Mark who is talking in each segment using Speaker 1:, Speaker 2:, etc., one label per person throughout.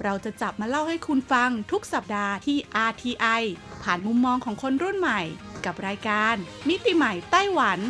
Speaker 1: เราจะจับมาเล่าให้คุณฟังทุกสัปดาห์ที่ RTI ผ่านมุมมองของคนรุ่นใหม่กับรายการมิติใหม่ไต้หวัน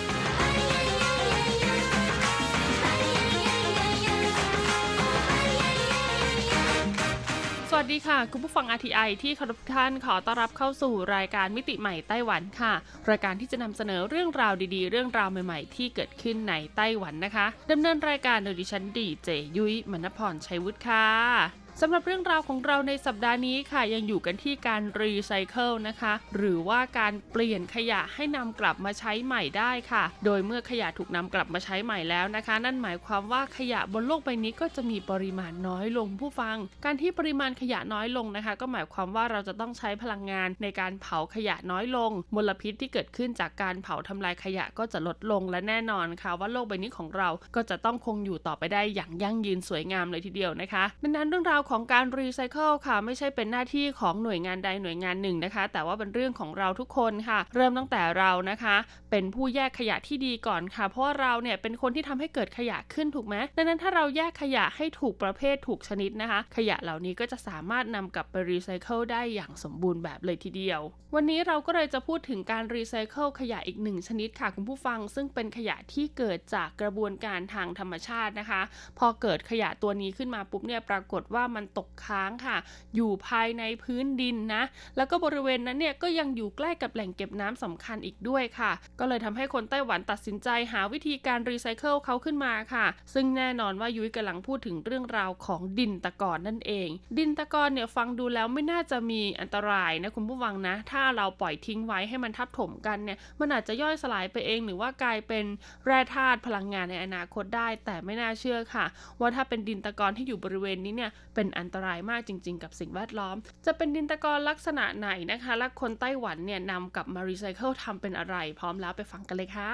Speaker 2: สวัสดีค่ะคุณผู้ฟัง RTI ที่เคารพทุกท่านขอต้อนรับเข้าสู่รายการมิติใหม่ไต้หวันค่ะรายการที่จะนำเสนอเรื่องราวดีๆเรื่องราวใหม่ๆที่เกิดขึ้นในไต้หวันนะคะดำเนินรายการโดยดิฉันดีเจยุ้ยมณพรชัยวุฒิค่ะสำหรับเรื่องราวของเราในสัปดาห์นี้ค่ะยังอยู่กันที่การรีไซเคิลนะคะหรือว่าการเปลี่ยนขยะให้นำกลับมาใช้ใหม่ได้ค่ะโดยเมื่อขยะถูกนำกลับมาใช้ใหม่แล้วนะคะนั่นหมายความว่าขยะบนโลกใบนี้ก็จะมีปริมาณน้อยลงผู้ฟังการที่ปริมาณขยะน้อยลงนะคะก็หมายความว่าเราจะต้องใช้พลังงานในการเผาขยะน้อยลงมลพิษที่เกิดขึ้นจากการเผาทำลายขยะก็จะลดลงและแน่นอนค่ะว่าโลกใบนี้ของเราก็จะต้องคงอยู่ต่อไปได้อย่างยั่งยืนสวยงามเลยทีเดียวนะคะดังนั้นเรื่องราวของการรีไซเคิลค่ะไม่ใช่เป็นหน้าที่ของหน่วยงานใดหน่วยงานหนึ่งนะคะแต่ว่าเป็นเรื่องของเราทุกคนค่ะเริ่มตั้งแต่เรานะคะเป็นผู้แยกขยะที่ดีก่อนค่ะเพราะว่าเราเนี่ยเป็นคนที่ทำให้เกิดขยะขึ้นถูกไหมดังนั้นถ้าเราแยกขยะให้ถูกประเภทถูกชนิดนะคะขยะเหล่านี้ก็จะสามารถนำกลับไปรีไซเคิลได้อย่างสมบูรณ์แบบเลยทีเดียววันนี้เราก็เลยจะพูดถึงการรีไซเคิลขยะอีกหนึ่งชนิดค่ะคุณผู้ฟังซึ่งเป็นขยะที่เกิดจากกระบวนการทางธรรมชาตินะคะพอเกิดขยะตัวนี้ขึ้นมาปุ๊บเนี่ยปรากฏว่ามันตกค้างค่ะอยู่ภายในพื้นดินนะแล้วก็บริเวณนั้นเนี่ยก็ยังอยู่ใกล้กับแหล่งเก็บน้ำสำคัญอีกด้วยค่ะก็เลยทำให้คนไต้หวันตัดสินใจหาวิธีการรีไซเคิลเขาขึ้นมาค่ะซึ่งแน่นอนว่ายุ้ยกำลังพูดถึงเรื่องราวของดินตะกอนนั่นเองดินตะกอนเนี่ยฟังดูแล้วไม่น่าจะมีอันตรายนะคุณผู้ฟังนะถ้าเราปล่อยทิ้งไว้ให้มันทับถมกันเนี่ยมันอาจจะย่อยสลายไปเองหรือว่ากลายเป็นแร่ธาตุพลังงานในอนาคตได้แต่ไม่น่าเชื่อค่ะว่าถ้าเป็นดินตะกอนที่อยู่บริเวณนี้เนี่ยเป็นอันตรายมากจริงๆกับสิ่งแวดล้อมจะเป็นดินตะกอนลักษณะไหนนะคะและคนไต้หวันเนี่ยนำกลับมารีไซเคิลทำเป็นอะไรพร้อมแล้วไปฟังกันเลยค่ะ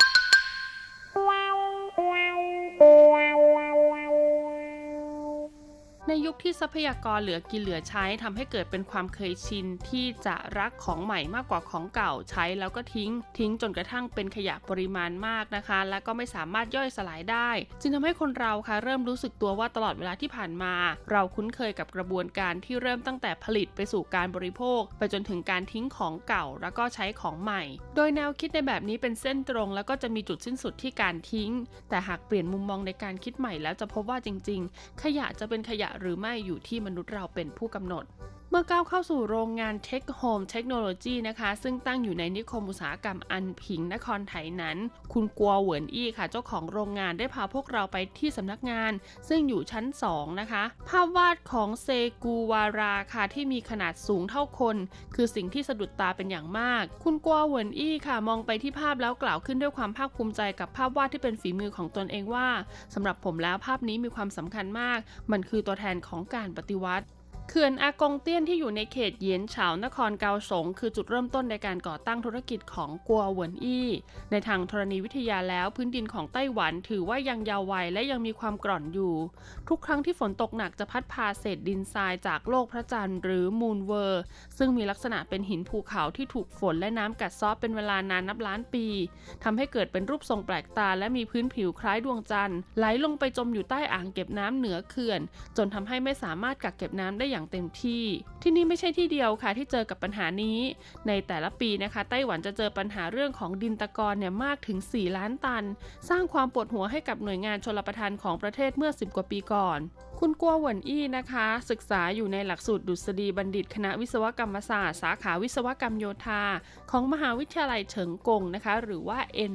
Speaker 2: ในยุคที่ทรัพยากรเหลือกินเหลือใช้ทำให้เกิดเป็นความเคยชินที่จะรักของใหม่มากกว่าของเก่าใช้แล้วก็ทิ้งจนกระทั่งเป็นขยะปริมาณมากนะคะและก็ไม่สามารถย่อยสลายได้จึงทำให้คนเราค่ะเริ่มรู้สึกตัวว่าตลอดเวลาที่ผ่านมาเราคุ้นเคยกับกระบวนการที่เริ่มตั้งแต่ผลิตไปสู่การบริโภคไปจนถึงการทิ้งของเก่าแล้วก็ใช้ของใหม่โดยแนวคิดในแบบนี้เป็นเส้นตรงแล้วก็จะมีจุดสิ้นสุดที่การทิ้งแต่หากเปลี่ยนมุมมองในการคิดใหม่แล้วจะพบว่าจริงๆขยะจะเป็นขยะหรือไม่อยู่ที่มนุษย์เราเป็นผู้กำหนดเมื่อก้าวเข้าสู่โรงงาน Tech Home Technology นะคะซึ่งตั้งอยู่ในนิคมอุตสาหกรรมอันผิงนครไถหนันคุณกัวเหวินอี้ค่ะเจ้าของโรงงานได้พาพวกเราไปที่สำนักงานซึ่งอยู่ชั้น2นะคะภาพวาดของเซกูวาราค่ะที่มีขนาดสูงเท่าคนคือสิ่งที่สะดุดตาเป็นอย่างมากคุณกัวเหวินอี้ค่ะมองไปที่ภาพแล้วกล่าวขึ้นด้วยความภาคภูมิใจกับภาพวาดที่เป็นฝีมือของตนเองว่าสำหรับผมแล้วภาพนี้มีความสำคัญมากมันคือตัวแทนของการปฏิวัติเขื่อนอากงเตี้ยนที่อยู่ในเขตเหยียนเฉานครเกาสงคือจุดเริ่มต้นในการก่อตั้งธุรกิจของกัวเหวินอี้ในทางธรณีวิทยาแล้วพื้นดินของไต้หวันถือว่ายังยาววัยและยังมีความกร่อนอยู่ทุกครั้งที่ฝนตกหนักจะพัดพาเศษดินทรายจากโลกพระจันทร์หรือมูนเวอร์ซึ่งมีลักษณะเป็นหินภูเขาที่ถูกฝนและน้ำกัดเซาะเป็นเวลานานนับล้านปีทำให้เกิดเป็นรูปทรงแปลกตาและมีพื้นผิวคล้ายดวงจันทร์ไหลลงไปจมอยู่ใต้อ่างเก็บน้ำเหนือเขื่อนจนทำให้ไม่สามารถกักเก็บน้ำได้อย่างเต็มที่นี่ไม่ใช่ที่เดียวค่ะที่เจอกับปัญหานี้ในแต่ละปีนะคะไต้หวันจะเจอปัญหาเรื่องของดินตะกอนเนี่ยมากถึง4 ล้านตันสร้างความปวดหัวให้กับหน่วยงานชลประทานของประเทศเมื่อ10 กว่าปีก่อนคุณกัวเหวินอี้นะคะศึกษาอยู่ในหลักสูตรดุษฎีบัณฑิตคณะวิศวกรรมศาสตร์สาขาวิศวกรรมโยธาของมหาวิทยาลัยเฉิงกงนะคะหรือว่า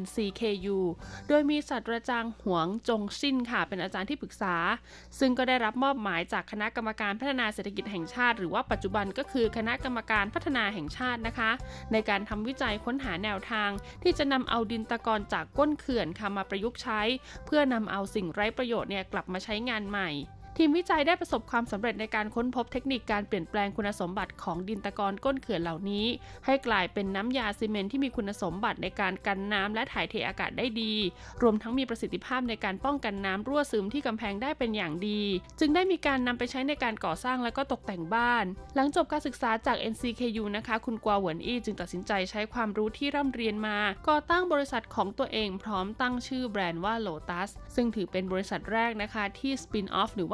Speaker 2: NCKU โดยมีศาสตราจารย์หวงจงซินค่ะเป็นอาจารย์ที่ปรึกษาซึ่งก็ได้รับมอบหมายจากคณะกรรมการพัฒนาเศรษฐกิจแห่งชาติหรือว่าปัจจุบันก็คือคณะกรรมการพัฒนาแห่งชาตินะคะในการทำวิจัยค้นหาแนวทางที่จะนำเอาดินตะกอนจากก้นเขื่อนค่ะมาประยุกต์ใช้เพื่อนำเอาสิ่งไร้ประโยชน์เนี่ยกลับมาใช้งานใหม่ ทีมวิจัยได้ประสบความสำเร็จในการค้นพบเทคนิคการเปลี่ยนแปลงคุณสมบัติของดินตะกอนก้นเขื่อนเหล่านี้ให้กลายเป็นน้ำยาซีเมนต์ที่มีคุณสมบัติในการกันน้ำและถ่ายเทอากาศได้ดีรวมทั้งมีประสิทธิภาพในการป้องกันน้ำรั่วซึมที่กำแพงได้เป็นอย่างดีจึงได้มีการนำไปใช้ในการก่อสร้างและก็ตกแต่งบ้านหลังจบการศึกษาจาก NCKU นะคะคุณกัวเหวินอี้จึงตัดสินใจใช้ความรู้ที่ร่ำเรียนมาก่อตั้งบริษัทของตัวเองพร้อมตั้งชื่อแบรนด์ว่า Lotus ซึ่งถือเป็นบริษัทแรกนะคะที่สปินออฟหรือว่า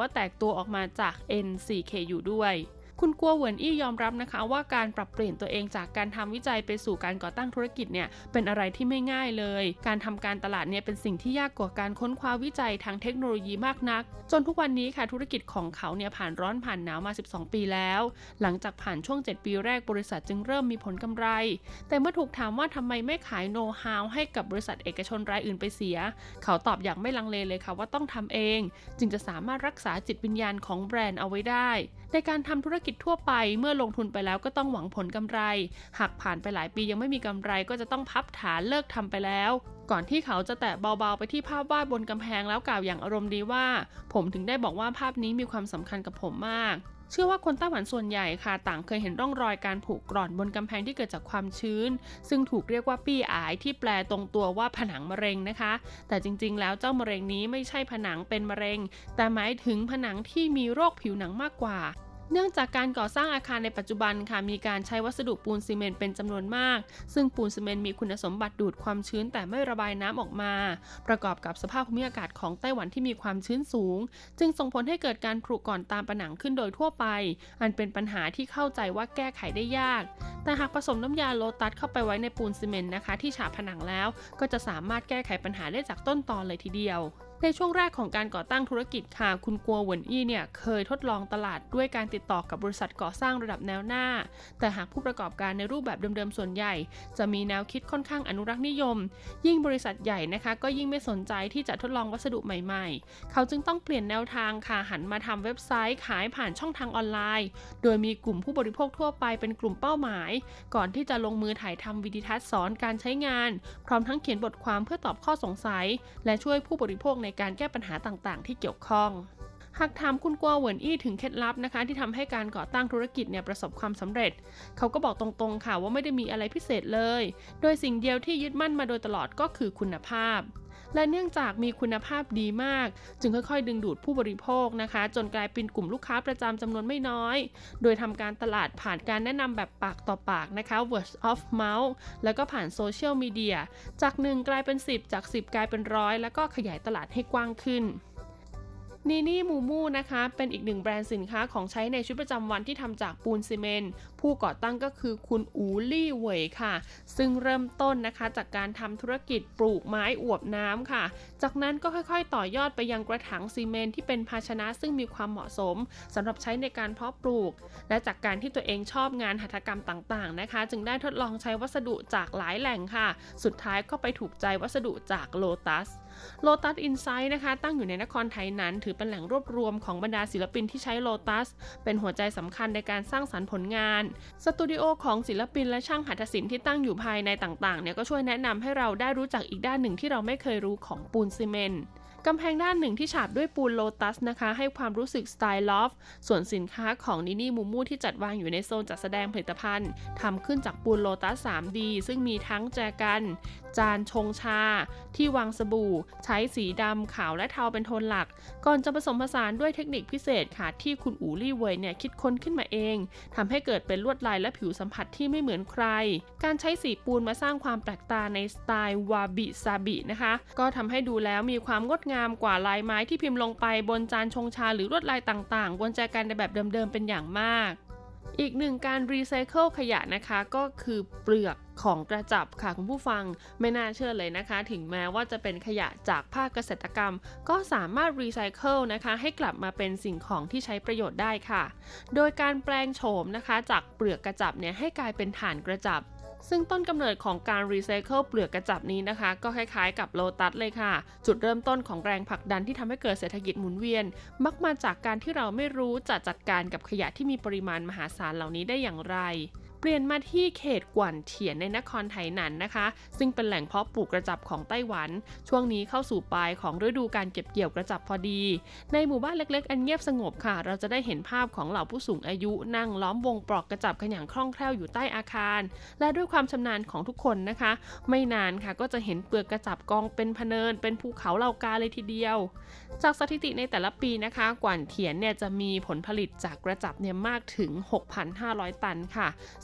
Speaker 2: แตกตัวออกมาจาก N4KU ด้วยคุณกัวเหวินอี้ยอมรับนะคะว่าการปรับเปลี่ยนตัวเองจากการทำวิจัยไปสู่การก่อตั้งธุรกิจเนี่ยเป็นอะไรที่ไม่ง่ายเลยการทำการตลาดเนี่ยเป็นสิ่งที่ยากกว่าการค้นคว้าวิจัยทางเทคโนโลยีมากนักจนทุกวันนี้ค่ะธุรกิจของเขาเนี่ยผ่านร้อนผ่านหนาวมา12ปีแล้วหลังจากผ่านช่วง7ปีแรกบริษัทจึงเริ่มมีผลกำไรแต่เมื่อถูกถามว่าทำไมไม่ขายโน้ตฮาวให้กับบริษัทเอกชนรายอื่นไปเสียเขาตอบอย่างไม่ลังเลเลยค่ะว่าต้องทำเองจึงจะสามารถรักษาจิตวิญญาณของแบรนด์เอาไว้ได้ในการทำธุรกิจทั่วไปเมื่อลงทุนไปแล้วก็ต้องหวังผลกำไรหากผ่านไปหลายปียังไม่มีกำไรก็จะต้องพับฐานเลิกทำไปแล้วก่อนที่เขาจะแตะเบาๆไปที่ภาพวาดบนกำแพงแล้วกล่าวอย่างอารมณ์ดีว่าผมถึงได้บอกว่าภาพนี้มีความสำคัญกับผมมากเชื่อว่าคนไต้หวันส่วนใหญ่ค่ะต่างเคยเห็นร่องรอยการผุกร่อนบนกำแพงที่เกิดจากความชื้นซึ่งถูกเรียกว่าปี้อายที่แปลตรงตัวว่าผนังมะเร็งนะคะแต่จริงๆแล้วเจ้ามะเร็งนี้ไม่ใช่ผนังเป็นมะเร็งแต่หมายถึงผนังที่มีโรคผิวหนังมากกว่าเนื่องจากการก่อสร้างอาคารในปัจจุบันค่ะมีการใช้วัสดุปูนซีเมนต์เป็นจำนวนมากซึ่งปูนซีเมนต์มีคุณสมบัติดูดความชื้นแต่ไม่ระบายน้ำออกมาประกอบกับสภาพภูมิอากาศของไต้หวันที่มีความชื้นสูงจึงส่งผลให้เกิดการผุก่อนตามผนังขึ้นโดยทั่วไปอันเป็นปัญหาที่เข้าใจว่าแก้ไขได้ยากแต่หากผสมน้ำยาโลตัสเข้าไปไว้ในปูนซีเมนต์นะคะที่ฉาบผนังแล้วก็จะสามารถแก้ไขปัญหาได้จากต้นตอเลยทีเดียวในช่วงแรกของการก่อตั้งธุรกิจค่ะคุณกัวเหวินอี้เนี่ยเคยทดลองตลาดด้วยการติดต่อกับบริษัทก่อสร้างระดับแนวหน้าแต่หากผู้ประกอบการในรูปแบบเดิมๆส่วนใหญ่จะมีแนวคิดค่อนข้างอนุรักษ์นิยมยิ่งบริษัทใหญ่นะคะก็ยิ่งไม่สนใจที่จะทดลองวัสดุใหม่ๆเขาจึงต้องเปลี่ยนแนวทางค่ะหันมาทำเว็บไซต์ขายผ่านช่องทางออนไลน์โดยมีกลุ่มผู้บริโภคทั่วไปเป็นกลุ่มเป้าหมายก่อนที่จะลงมือถ่ายทำวิดีทัศน์สอนการใช้งานพร้อมทั้งเขียนบทความเพื่อตอบข้อสงสัยและช่วยผู้บริโภคในการแก้ปัญหาต่างๆที่เกี่ยวข้องหากถามคุณกัวเหวินอี้ถึงเคล็ดลับนะคะที่ทำให้การก่อตั้งธุรกิจเนี่ยประสบความสำเร็จเขาก็บอกตรงๆค่ะว่าไม่ได้มีอะไรพิเศษเลยโดยสิ่งเดียวที่ยึดมั่นมาโดยตลอดก็คือคุณภาพและเนื่องจากมีคุณภาพดีมากจึงค่อยๆดึงดูดผู้บริโภคนะคะจนกลายเป็นกลุ่มลูกค้าประจำจำนวนไม่น้อยโดยทำการตลาดผ่านการแนะนำแบบปากต่อปากนะคะ word of mouth แล้วก็ผ่านโซเชียลมีเดียจาก1กลายเป็น10จาก10กลายเป็น100แล้วก็ขยายตลาดให้กว้างขึ้นนีนี่มูมูนะคะเป็นอีกหนึ่งแบรนด์สินค้าของใช้ในชีวิตประจำวันที่ทำจากปูนซีเมนต์ผู้ก่อตั้งก็คือคุณอูลี่เหวยค่ะซึ่งเริ่มต้นนะคะจากการทำธุรกิจปลูกไม้อวบน้ำค่ะจากนั้นก็ค่อยๆต่อยอดไปยังกระถางซีเมนต์ที่เป็นภาชนะซึ่งมีความเหมาะสมสำหรับใช้ในการเพาะปลูกและจากการที่ตัวเองชอบงานหัตถกรรมต่างๆนะคะจึงได้ทดลองใช้วัสดุจากหลายแหล่งค่ะสุดท้ายก็ไปถูกใจวัสดุจากโลตัสอินไซต์นะคะตั้งอยู่ในนครไทยนั้นถือเป็นแหล่งรวบรวมของบรรดาศิลปินที่ใช้โลตัสเป็นหัวใจสำคัญในการสร้างสรรค์ผลงานสตูดิโอของศิลปินและช่างหัตถศิลป์ที่ตั้งอยู่ภายในต่างๆเนี่ยก็ช่วยแนะนำให้เราได้รู้จักอีกด้านหนึ่งที่เราไม่เคยรู้ของปูนซีเมนต์กำแพงด้านหนึ่งที่ฉาบด้วยปูนโลตัสนะคะให้ความรู้สึกสไตล์ลอฟส่วนสินค้าของนินี่มูมูที่จัดวางอยู่ในโซนจัดแสดงผลิตภัณฑ์ทำขึ้นจากปูนโลตัส 3D ซึ่งมีทั้งแจกันจานชงชาที่วางสบู่ใช้สีดำขาวและเทาเป็นโทนหลักก่อนจะผสมผสานด้วยเทคนิคพิเศษค่ะที่คุณอูลี่เหวยเนี่ยคิดค้นขึ้นมาเองทำให้เกิดเป็นลวดลายและผิวสัมผัสที่ไม่เหมือนใครการใช้สีปูนมาสร้างความแปลกตาในสไตล์วาบิซาบินะคะก็ทำให้ดูแล้วมีความงดงามกว่าลายไม้ที่พิมพ์ลงไปบนจานชงชาหรือลวดลายต่างๆบนแจกันในแบบเดิมๆเป็นอย่างมากอีกหนึ่งการรีไซเคิลขยะนะคะก็คือเปลือกของกระจับค่ะคุณผู้ฟังไม่น่าเชื่อเลยนะคะถึงแม้ว่าจะเป็นขยะจากภาคเกษตรกรรมก็สามารถรีไซเคิลนะคะให้กลับมาเป็นสิ่งของที่ใช้ประโยชน์ได้ค่ะโดยการแปลงโฉมนะคะจากเปลือกกระจับเนี่ยให้กลายเป็นถ่านกระจับซึ่งต้นกำเนิดของการรีไซเคิลเปลือกกระจับนี้นะคะก็คล้ายๆกับโลตัสเลยค่ะจุดเริ่มต้นของแรงผลักดันที่ทำให้เกิดเศรษฐกิจหมุนเวียนมักมาจากการที่เราไม่รู้จะจัดการกับขยะที่มีปริมาณมหาศาลเหล่านี้ได้อย่างไรเปลี่ยนมาที่เขตกวนเถียนในนครไถหนันนะคะซึ่งเป็นแหล่งเพาะปลูกกระจับของไต้หวันช่วงนี้เข้าสู่ปลายของฤดูการเก็บเกี่ยวกระจับพอดีในหมู่บ้านเล็กๆอันเงียบสงบค่ะเราจะได้เห็นภาพของเหล่าผู้สูงอายุนั่งล้อมวงปลอกกระจับกันอย่างคล่องแคล่วอยู่ใต้อาคารและด้วยความชำนาญของทุกคนนะคะไม่นานค่ะก็จะเห็นเปลือกกระจับกองเป็นพะเนินเป็นภูเขาเหล่ากาเลยทีเดียวจากสถิติในแต่ละปีนะคะกวนเถียนเนี่ยจะมีผลผลิตจากกระจับเนี่ยมากถึง 6,500 ตันค่ะ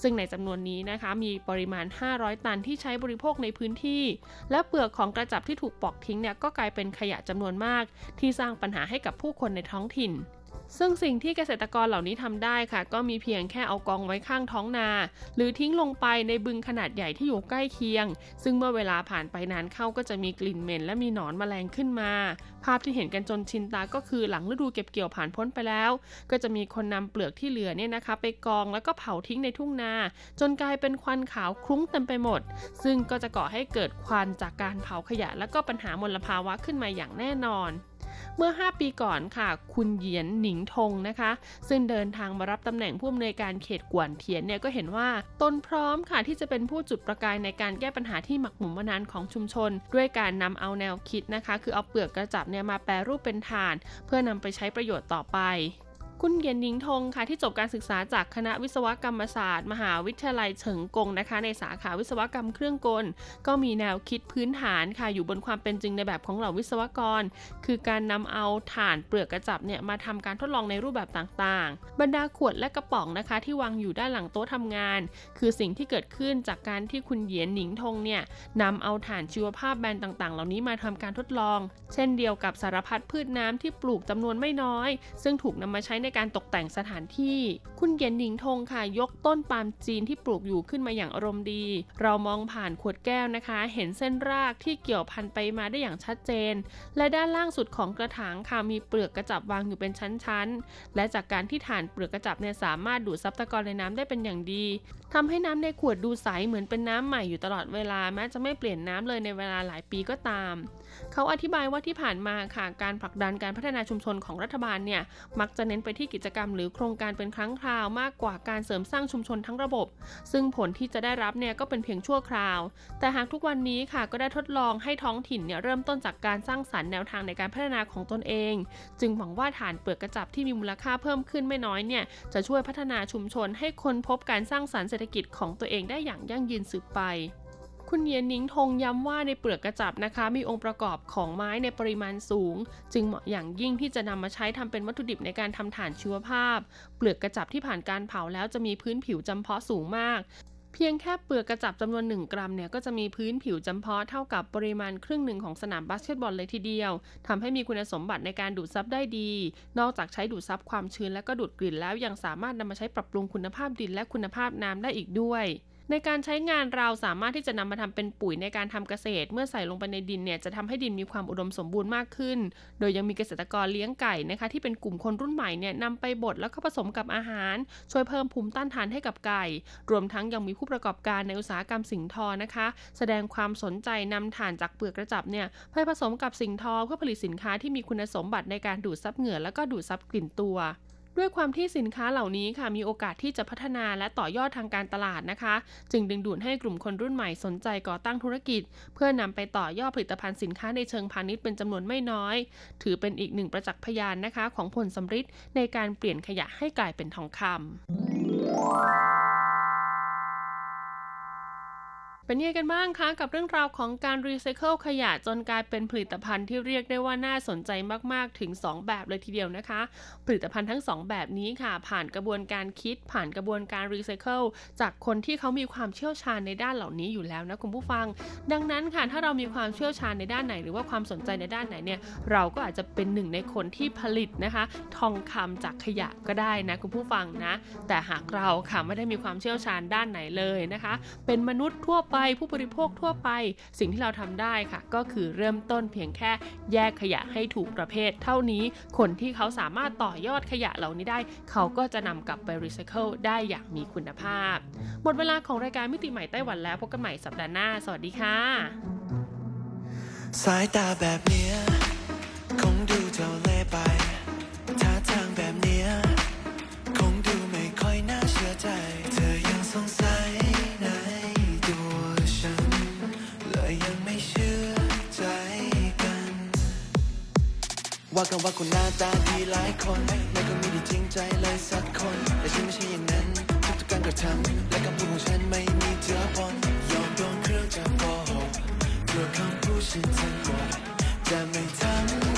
Speaker 2: ซึ่งในจำนวนนี้นะคะมีปริมาณ500ตันที่ใช้บริโภคในพื้นที่และเปลือกของกระจับที่ถูกปอกทิ้งเนี่ยก็กลายเป็นขยะจำนวนมากที่สร้างปัญหาให้กับผู้คนในท้องถิ่นซึ่งสิ่งที่เกษตรกรเหล่านี้ทำได้ค่ะก็มีเพียงแค่เอากองไว้ข้างท้องนาหรือทิ้งลงไปในบึงขนาดใหญ่ที่อยู่ใกล้เคียงซึ่งเมื่อเวลาผ่านไปนานเข้าก็จะมีกลิ่นเหม็นและมีหนอนแมลงขึ้นมาภาพที่เห็นกันจนชินตาก็คือหลังฤดูเก็บเกี่ยวผ่านพ้นไปแล้วก็จะมีคนนำเปลือกที่เหลือเนี่ยนะคะไปกองแล้วก็เผาทิ้งในทุ่งนาจนกลายเป็นควันขาวคลุ้งเต็มไปหมดซึ่งก็จะก่อให้เกิดควันจากการเผาขยะและก็ปัญหามลภาวะขึ้นมาอย่างแน่นอนเมื่อ5ปีก่อนค่ะคุณเหยียนหนิงทงนะคะซึ่งเดินทางมารับตำแหน่งผู้อำนวยการเขตกวนเทียนเนี่ยก็เห็นว่าตนพร้อมค่ะที่จะเป็นผู้จุดประกายในการแก้ปัญหาที่หมักหมมมานานของชุมชนด้วยการนำเอาแนวคิดนะคะคือเอาเปลือกกระจับเนี่ยมาแปรรูปเป็นถ่านเพื่อนำไปใช้ประโยชน์ต่อไปคุณเหยียนหนิงทงค่ะที่จบการศึกษาจากคณะวิศวกรรมศาสตร์มหาวิทยาลัยเฉิงกงนะคะในสาขาวิศวกรรมเครื่องกลก็มีแนวคิดพื้นฐานค่ะอยู่บนความเป็นจริงในแบบของเหล่าวิศวกรคือการนำเอาถ่านเปลือกกระจับเนี่ยมาทำการทดลองในรูปแบบต่างๆบรรดาขวดและกระป๋องนะคะที่วางอยู่ด้านหลังโต๊ะทำงานคือสิ่งที่เกิดขึ้นจากการที่คุณเหยียนหนิงทงเนี่ยนำเอาถ่านชีวภาพแบนต่างๆเหล่านี้มาทำการทดลองเช่นเดียวกับสารพัดพืชน้ำที่ปลูกจำนวนไม่น้อยซึ่งถูกนำมาใช้ในการตกแต่งสถานที่คุณเหยียนหนิงทงค่ะยกต้นปาล์มจีนที่ปลูกอยู่ขึ้นมาอย่างอารมณ์ดีเรามองผ่านขวดแก้วนะคะเห็นเส้นรากที่เกี่ยวพันไปมาได้อย่างชัดเจนและด้านล่างสุดของกระถางค่ะมีเปลือกกระจับวางอยู่เป็นชั้นๆและจากการที่ถ่านเปลือกกระจับเนี่ยสามารถดูดซับตะกอนในน้ำได้เป็นอย่างดีทำให้น้ำในขวดดูใสเหมือนเป็นน้ำใหม่อยู่ตลอดเวลาแม้จะไม่เปลี่ยนน้ำเลยในเวลาหลายปีก็ตามเขาอธิบายว่าที่ผ่านมาค่ะการผลักดันการพัฒนาชุมชนของรัฐบาลเนี่ยมักจะเน้นไปที่กิจกรรมหรือโครงการเป็นครั้งคราวมากกว่าการเสริมสร้างชุมชนทั้งระบบซึ่งผลที่จะได้รับเนี่ยก็เป็นเพียงชั่วคราวแต่หากทุกวันนี้ค่ะก็ได้ทดลองให้ท้องถิ่นเนี่ยเริ่มต้นจากการสร้างสรรค์แนวทางในการพัฒนาของตนเองจึงหวังว่าฐานเปลือกกระจับที่มีมูลค่าเพิ่มขึ้นไม่น้อยเนี่ยจะช่วยพัฒนาชุมชนให้คนพบการสร้างสรรค์เศรษฐกิจของตัวเองได้อย่างยั่งยืนสืบไปคุณเหยียนหนิงทงย้ำว่าในเปลือกกระจับนะคะมีองค์ประกอบของไม้ในปริมาณสูงจึงเหมาะอย่างยิ่งที่จะนำมาใช้ทำเป็นวัตถุดิบในการทำถ่านชีวภาพเปลือกกระจับที่ผ่านการเผาแล้วจะมีพื้นผิวจำเพาะสูงมากเพียงแค่เปลือกกระจับจำนวน1กรัมเนี่ยก็จะมีพื้นผิวจำเพาะเท่ากับปริมาณครึ่งหนึ่งของสนามบาสเกตบอลเลยทีเดียวทำให้มีคุณสมบัติในการดูดซับได้ดีนอกจากใช้ดูดซับความชื้นและก็ดูดกลิ่นแล้วยังสามารถนำมาใช้ปรับปรุงคุณภาพดินและคุณภาพน้ำได้อีกด้วยในการใช้งานเราสามารถที่จะนำมาทำเป็นปุ๋ยในการทำเกษตรเมื่อใส่ลงไปในดินเนี่ยจะทำให้ดินมีความอุดมสมบูรณ์มากขึ้นโดยยังมีเกษตรกรเลี้ยงไก่นะคะที่เป็นกลุ่มคนรุ่นใหม่เนี่ยนำไปบดแล้วก็ผสมกับอาหารช่วยเพิ่มภูมิต้านทานให้กับไก่รวมทั้งยังมีผู้ประกอบการในอุตสาหกรรมสิ่งทอนะคะแสดงความสนใจนำถ่านจากเปลือกกระจับเนี่ยไปผสมกับสิ่งทอเพื่อผลิตสินค้าที่มีคุณสมบัติในการดูดซับเหงื่อแล้วก็ดูดซับกลิ่นตัวด้วยความที่สินค้าเหล่านี้ค่ะมีโอกาสที่จะพัฒนาและต่อยอดทางการตลาดนะคะจึงดึงดูดให้กลุ่มคนรุ่นใหม่สนใจก่อตั้งธุรกิจเพื่อนำไปต่อยอดผลิตภัณฑ์สินค้าในเชิงพาณิชย์เป็นจำนวนไม่น้อยถือเป็นอีกหนึ่งประจักษ์พยานนะคะของผลสำฤทธิ์ในการเปลี่ยนขยะให้กลายเป็นทองคำเป็นยังไงกันบ้างคะกับเรื่องราวของการรีไซเคิลขยะจนกลายเป็นผลิตภัณฑ์ที่เรียกได้ว่าน่าสนใจมากๆถึง2แบบเลยทีเดียวนะคะผลิตภัณฑ์ทั้ง2แบบนี้ค่ะผ่านกระบวนการคิดผ่านกระบวนการรีไซเคิลจากคนที่เขามีความเชี่ยวชาญในด้านเหล่านี้อยู่แล้วนะคุณผู้ฟังดังนั้นค่ะถ้าเรามีความเชี่ยวชาญในด้านไหนหรือว่าความสนใจในด้านไหนเนี่ยเราก็อาจจะเป็นหนึ่งในคนที่ผลิตนะคะทองคำจากขยะก็ได้นะคุณผู้ฟังนะแต่หากเราค่ะไม่ได้มีความเชี่ยวชาญด้านไหนเลยนะคะเป็นมนุษย์ทั่วไปผู้บริโภคทั่วไปสิ่งที่เราทำได้ค่ะก็คือเริ่มต้นเพียงแค่แยกขยะให้ถูกประเภทเท่านี้คนที่เขาสามารถต่อยอดขยะเหล่านี้ได้เขาก็จะนำกลับไปรีไซเคิลได้อย่างมีคุณภาพหมดเวลาของรายการมิติใหม่ไต้หวันแล้วพบกันใหม่สัปดาห์หน้าสวัสดีค่ะ
Speaker 3: สายตาแบบเนี้ยคงดูเจ้าเล่ห์ไปท่าทางแบบเนี้ยคงดูไม่ค่อยน่าเชื่อใจเธอยังสงสัยในตัวฉันเลยยังไม่เชื่อใจกันว่ากันว่าคนหน้าตาดีหลายคนไม่ก็มีที่จริงใจเลยสักคนแต่ฉันไม่ใช่อย่างนั้นทุกการกระทำและคำพูดของฉันไม่มีเจือปนยอมโดนเครื่องจับโกหกเพื่อคำพูดฉันทั้งหมดจะไม่ทำ